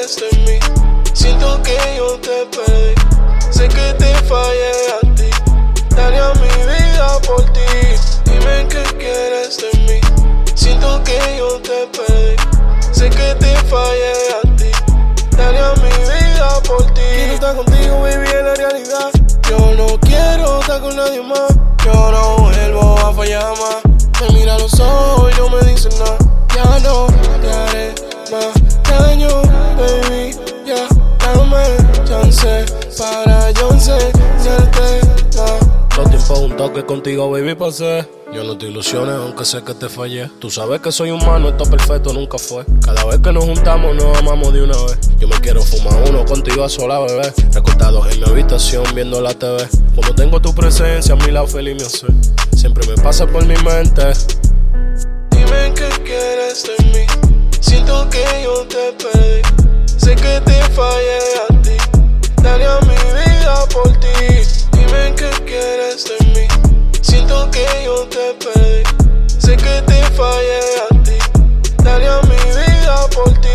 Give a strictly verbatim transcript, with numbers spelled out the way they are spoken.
quieres de mí. Siento que yo te perdí. Sé que te fallé a ti. Daría mi vida por ti. Dime qué quieres de mí. Siento que yo te perdí. Sé que te fallé a ti. Daría mi vida por ti. Quiero estar contigo, baby, en la realidad. Yo no quiero estar con nadie más. Yo no vuelvo a fallar más. Me mira a los ojos y no me dice nada. Ya no te haré más daño, baby. Ya dame chance para yo enseñarte más. Todo tiempo un toque contigo, baby, pasé. Yo no te ilusiones, aunque sé que te fallé. Tú sabes que soy humano, esto perfecto nunca fue. Cada vez que nos juntamos nos amamos de una vez. Yo me quiero fumar uno contigo a sola, bebé. Recortados en mi habitación viendo la T V. Cuando tengo tu presencia a mi lado feliz me hace. Siempre me pasa por mi mente. Dime qué quieres de mí. Siento que yo te perdí. Sé que te fallé a ti. Daría mi vida por ti. Dime qué quieres de mí. Siento que yo te perdí. Sé que te fallé a ti. Daría mi vida por ti.